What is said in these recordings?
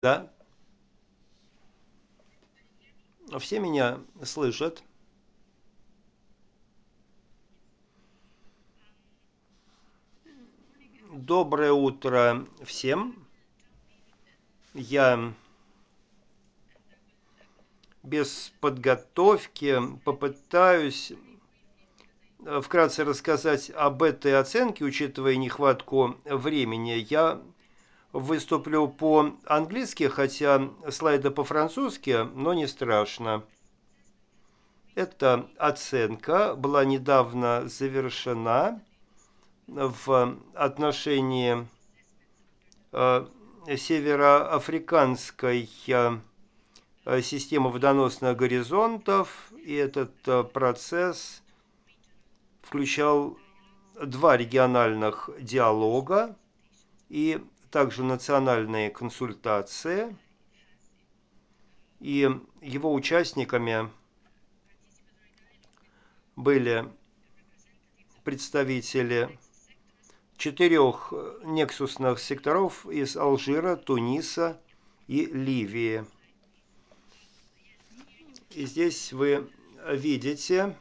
Да, все меня слышат. Доброе утро всем. Я без подготовки попытаюсь вкратце рассказать об этой оценке, учитывая нехватку времени. Я выступлю по-английски, хотя слайды по-французски, но не страшно. Эта оценка была недавно завершена в отношении североафриканской системы водоносных горизонтов, и этот процесс включал два региональных диалога и также национальные консультации, и его участниками были представители четырех нексусных секторов из Алжира, Туниса и Ливии. И здесь вы видите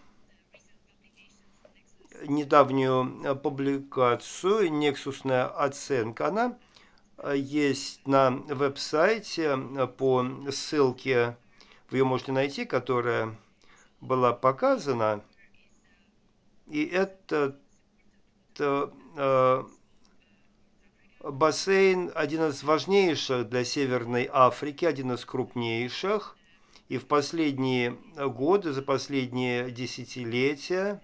недавнюю публикацию «Нексусная оценка». Она есть на веб-сайте по ссылке, вы ее можете найти, которая была показана. И этот э, бассейн один из важнейших для Северной Африки, один из крупнейших. И в последние годы, за последние десятилетия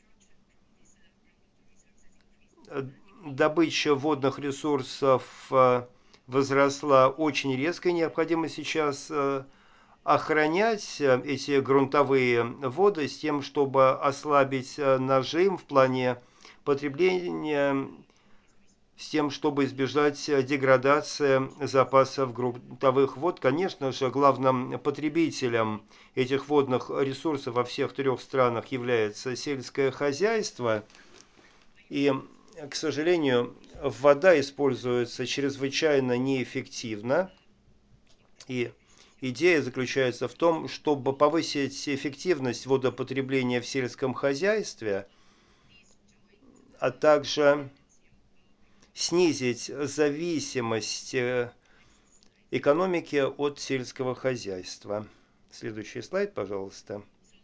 добыча водных ресурсов возросла очень резко. Необходимо сейчас охранять эти грунтовые воды с тем, чтобы ослабить нажим в плане потребления, с тем, чтобы избежать деградации запасов грунтовых вод. Конечно же, главным потребителем этих водных ресурсов во всех трех странах является сельское хозяйство. И, к сожалению, вода используется чрезвычайно неэффективно. И идея заключается в том, чтобы повысить эффективность водопотребления в сельском хозяйстве, а также снизить зависимость экономики от сельского хозяйства. Следующий слайд, пожалуйста.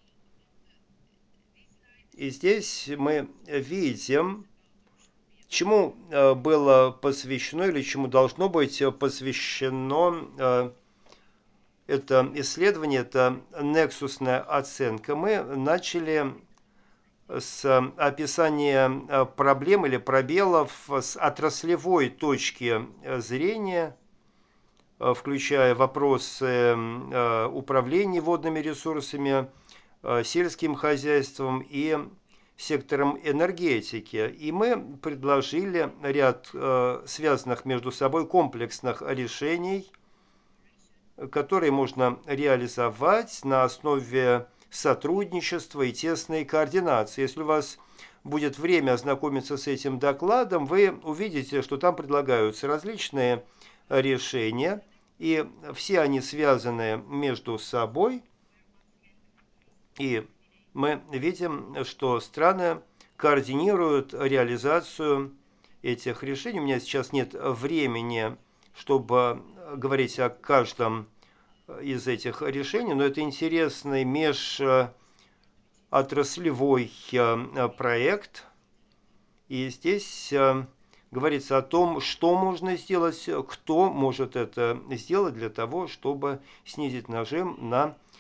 И здесь мы видим, чему было посвящено или чему должно быть посвящено это исследование, это нексусная оценка. Мы начали с описания проблем или пробелов с отраслевой точки зрения, включая вопросы управления водными ресурсами, сельским хозяйством и сектором энергетики. И мы предложили ряд связанных между собой комплексных решений, которые можно реализовать на основе сотрудничества и тесной координации. Если у вас будет время ознакомиться с этим докладом, вы увидите, что там предлагаются различные решения, и все они связаны между собой. И мы видим, что страны координируют реализацию этих решений. У меня сейчас нет времени, чтобы говорить о каждом из этих решений, но это интересный межотраслевой проект. И здесь говорится о том, что можно сделать, кто может это сделать для того, чтобы снизить нажим на